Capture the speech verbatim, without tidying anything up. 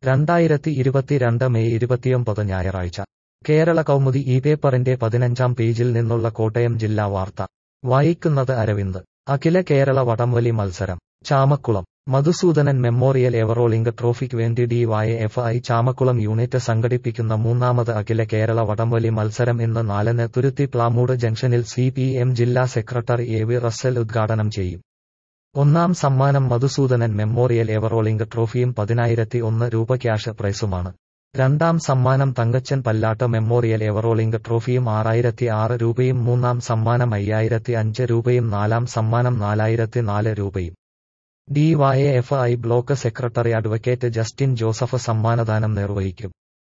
രണ്ടായിരത്തി ഇരുപത്തിരണ്ട് മെയ് ഇരുപത്തിയൊമ്പത് ഞായറാഴ്ച കേരള കൗമുദി ഈ പേപ്പറിന്റെ പതിനഞ്ചാം പേജിൽ നിന്നുള്ള കോട്ടയം ജില്ലാ വാർത്ത വായിക്കുന്നത് അരവിന്ദ്. അഖില കേരള വടംവലി മത്സരം ചാമക്കുളം. മധുസൂദനൻ മെമ്മോറിയൽ എവറോളിംഗ് ട്രോഫിക്ക് വേണ്ടി D Y F I Chamakkulam unit സംഘടിപ്പിക്കുന്ന മൂന്നാമത് അഖില കേരള വടംവലി മത്സരം ഇന്ന് നാലിന് തുരുത്തി പ്ലാമൂട് ജംഗ്ഷനിൽ സി പി എം ജില്ലാ സെക്രട്ടറി എ വി റസ്സൽ ഉദ്ഘാടനം ചെയ്യും. ഒന്നാം സമ്മാനം മധുസൂദനൻ മെമ്മോറിയൽ എവറോളിംഗ് ട്രോഫിയും പതിനായിരത്തി ഒന്ന് രൂപ ക്യാഷ് പ്രൈസുമാണ്. രണ്ടാം സമ്മാനം തങ്കച്ചൻ പല്ലാട്ട് മെമ്മോറിയൽ എവറോളിംഗ് ട്രോഫിയും ആറായിരത്തി ആറ് രൂപയും മൂന്നാം സമ്മാനം അയ്യായിരത്തി അഞ്ച് രൂപയും നാലാം സമ്മാനം നാലായിരത്തി നാല് രൂപയും. D Y F I block secretary advocate Justin Joseph സമ്മാനദാനം നിർവഹിക്കും.